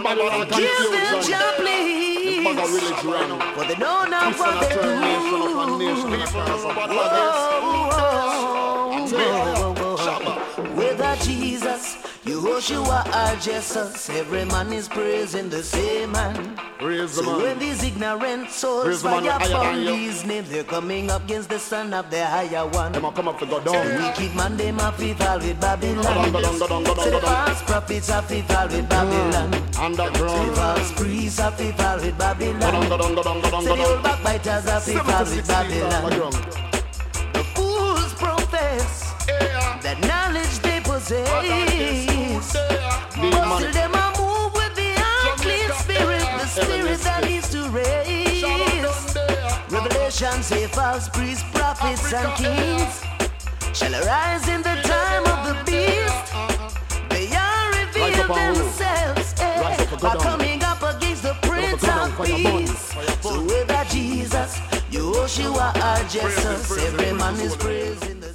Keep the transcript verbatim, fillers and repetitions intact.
Give them job, please, for they know not what they do. Without Jesus, Yehoshua are Jesus. Every man is praising the same man. Praise the So man. when these ignorant souls Praise the man fire higher upon than you. his name, they're coming up against the son of the higher one. Them a come up to go The down. wicked man, they ma fi fall with Babylon. Go down, go down, go down, Say go the down. false prophets a fi fall with Babylon. Say the Underground. false priests a fi fall with Go down, go Babylon. down, go down, go down, Say go the old down. backbiters a fi fall with Babylon. The fools profess that knowledge they possess, but still them a move with the unclean spirit, the spirit that needs to raise. Revelation say false priests, prophets and kings shall arise in the time of the beast. They are revealed themselves, eh, are coming up against the Prince of Peace. So without Jesus, Yehoshua are Jesus. Every man is praising the